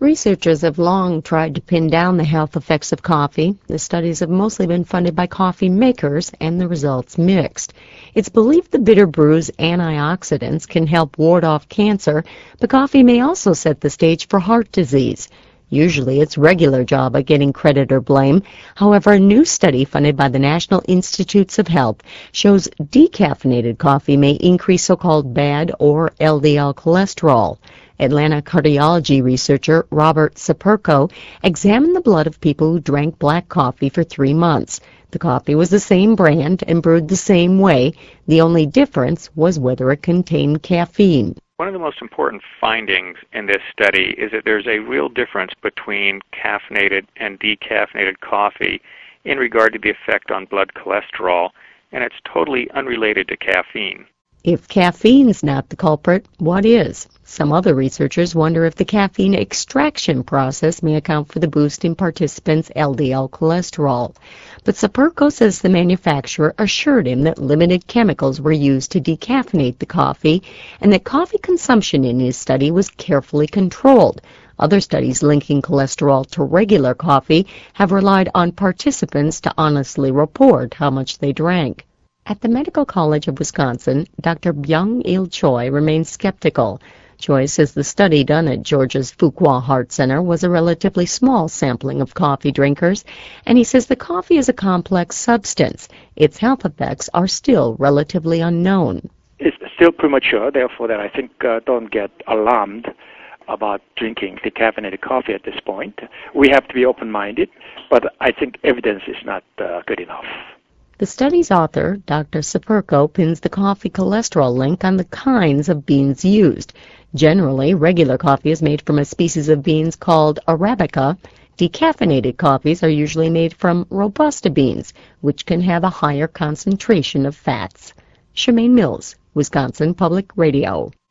Researchers have long tried to pin down the health effects of coffee. The studies have mostly been funded by coffee makers, and the results mixed. It's believed the bitter brew's antioxidants can help ward off cancer, but coffee may also set the stage for heart disease. Usually it's regular java getting credit or blame. However, a new study funded by the National Institutes of Health shows decaffeinated coffee may increase so-called bad or LDL cholesterol. Atlanta cardiology researcher Robert Saperco examined the blood of people who drank black coffee for 3 months. The coffee was the same brand and brewed the same way. The only difference was whether it contained caffeine. One of the most important findings in this study is that there's a real difference between caffeinated and decaffeinated coffee in regard to the effect on blood cholesterol, and it's totally unrelated to caffeine. If caffeine's not the culprit, what is? Some other researchers wonder if the caffeine extraction process may account for the boost in participants' LDL cholesterol. But Saperco says the manufacturer assured him that limited chemicals were used to decaffeinate the coffee and that coffee consumption in his study was carefully controlled. Other studies linking cholesterol to regular coffee have relied on participants to honestly report how much they drank. At the Medical College of Wisconsin, Dr. Byung-Il Choi remains skeptical. Choi says the study done at Georgia's Fuqua Heart Center was a relatively small sampling of coffee drinkers, and he says the coffee is a complex substance. Its health effects are still relatively unknown. It's still premature, therefore that I think don't get alarmed about drinking decaffeinated coffee at this point. We have to be open-minded, but I think evidence is not good enough. The study's author, Dr. Saperco, pins the coffee cholesterol link on the kinds of beans used. Generally, regular coffee is made from a species of beans called Arabica. Decaffeinated coffees are usually made from Robusta beans, which can have a higher concentration of fats. Shemaine Mills, Wisconsin Public Radio.